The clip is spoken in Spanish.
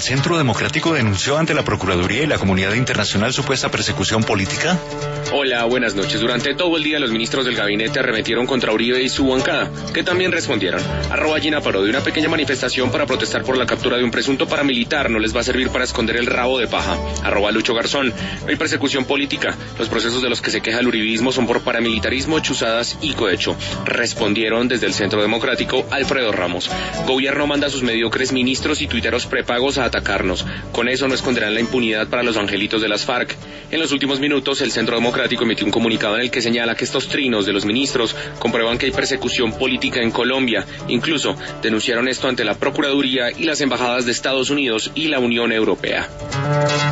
Centro Democrático denunció ante la Procuraduría y la comunidad internacional supuesta persecución política? Hola, buenas noches. Durante todo el día los ministros del gabinete arremetieron contra Uribe y su bancada, que también respondieron. @Gina Parodi, una pequeña manifestación para protestar por la captura de un presunto paramilitar no les va a servir para esconder el rabo de paja. @Lucho Garzón, no hay persecución política. Los procesos de los que se queja el uribismo son por paramilitarismo, chuzadas y cohecho. Respondieron desde el Centro Democrático Alfredo Ramos. Gobierno manda a sus mediocres ministros y tuiteros prepagos a atacarnos. Con eso no esconderán la impunidad para los angelitos de las FARC. En los últimos minutos, el Centro Democrático emitió un comunicado en el que señala que estos trinos de los ministros comprueban que hay persecución política en Colombia. Incluso denunciaron esto ante la Procuraduría y las embajadas de Estados Unidos y la Unión Europea.